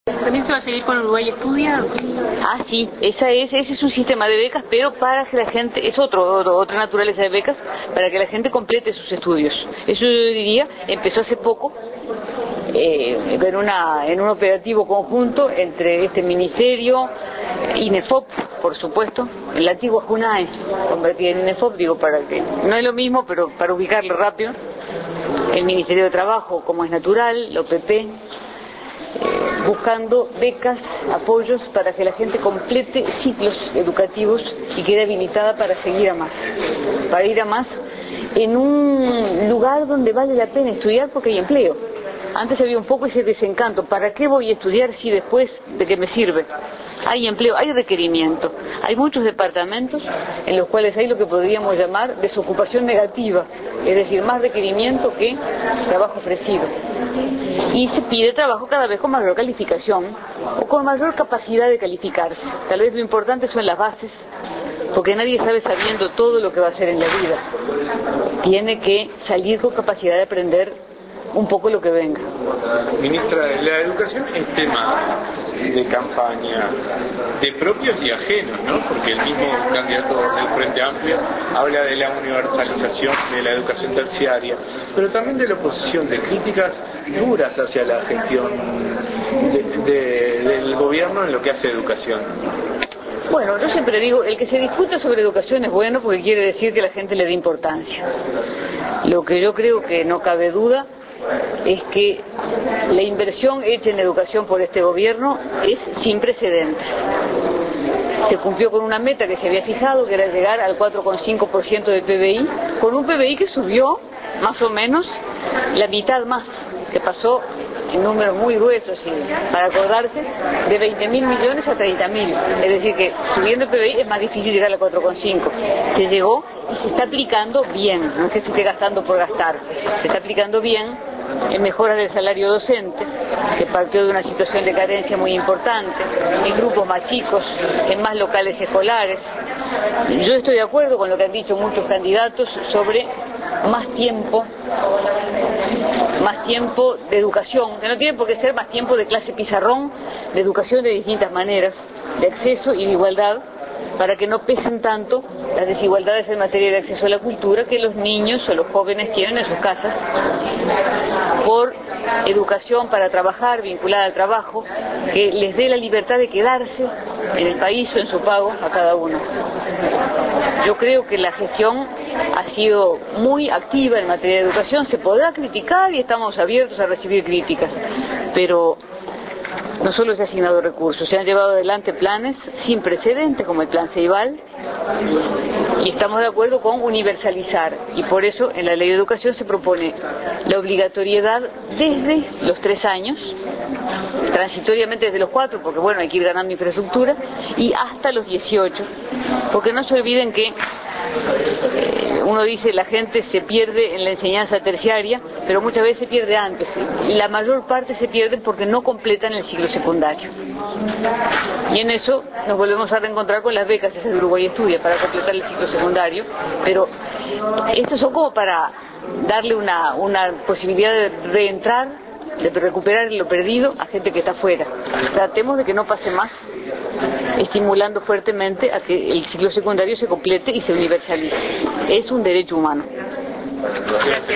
¿También se va a seguir con Uruguay Estudia? Ah, sí, ese es un sistema de becas, pero para que la gente, es otra naturaleza de becas, para que la gente complete sus estudios. Eso yo diría, empezó hace poco, en un operativo conjunto entre este ministerio, INEFOP, por supuesto, en la antigua JUNAE, convertida en INEFOP, digo, para que, no es lo mismo, pero para ubicarlo rápido, el Ministerio de Trabajo, como es natural, la OPP, buscando becas, apoyos para que la gente complete ciclos educativos y quede habilitada para seguir a más, para ir a más en un lugar donde vale la pena estudiar porque hay empleo. Antes había un poco ese desencanto, ¿para qué voy a estudiar si después de qué me sirve? Hay empleo, hay requerimiento, hay muchos departamentos en los cuales hay lo que podríamos llamar desocupación negativa, es decir, más requerimiento que trabajo ofrecido. Y se pide trabajo cada vez con mayor calificación o con mayor capacidad de calificarse. Tal vez lo importante son las bases, porque nadie sabe sabiendo todo lo que va a hacer en la vida. Tiene que salir con capacidad de aprender un poco lo que venga. Ministra, la educación es tema de campaña de propios y ajenos, ¿no? Porque el mismo candidato del Frente Amplio habla de la universalización de la educación terciaria, pero también de la oposición, de críticas duras hacia la gestión del gobierno en lo que hace educación. Bueno, yo siempre digo, el que se discute sobre educación es bueno porque quiere decir que la gente le dé importancia. Lo que yo creo que no cabe duda es que la inversión hecha en educación por este gobierno es sin precedentes. Se cumplió con una meta que se había fijado, que era llegar al 4,5% del PBI, con un PBI que subió más o menos la mitad más, que pasó en números muy gruesos, y para acordarse, de 20.000 millones a 30.000. Es decir, que subiendo el PBI es más difícil llegar al 4,5. Se llegó y se está aplicando bien, no es que se esté gastando por gastar, se está aplicando bien en mejoras del salario docente, que partió de una situación de carencia muy importante, en grupos más chicos, en más locales escolares. Yo estoy de acuerdo con lo que han dicho muchos candidatos sobre más tiempo de educación, que no tiene por qué ser más tiempo de clase pizarrón, de educación de distintas maneras, de acceso y de igualdad, para que no pesen tanto las desigualdades en materia de acceso a la cultura que los niños o los jóvenes tienen en sus casas, por educación para trabajar, vinculada al trabajo, que les dé la libertad de quedarse en el país o en su pago a cada uno. Yo creo que la gestión ha sido muy activa en materia de educación, se podrá criticar y estamos abiertos a recibir críticas, pero no solo se han asignado recursos, se han llevado adelante planes sin precedentes como el Plan Ceibal, y estamos de acuerdo con universalizar, y por eso en la Ley de Educación se propone la obligatoriedad desde los 3 años, transitoriamente desde los 4, porque bueno, hay que ir ganando infraestructura, y hasta los 18, porque no se olviden que uno dice la gente se pierde en la enseñanza terciaria, pero muchas veces se pierde antes. La mayor parte se pierde porque no completan el ciclo secundario. Y en eso nos volvemos a reencontrar con las becas esas de Uruguay Estudia para completar el ciclo secundario. Pero estos son como para darle una posibilidad de reentrar, de recuperar lo perdido a gente que está afuera. Tratemos de que no pase más, estimulando fuertemente a que el ciclo secundario se complete y se universalice. Es un derecho humano. Gracias.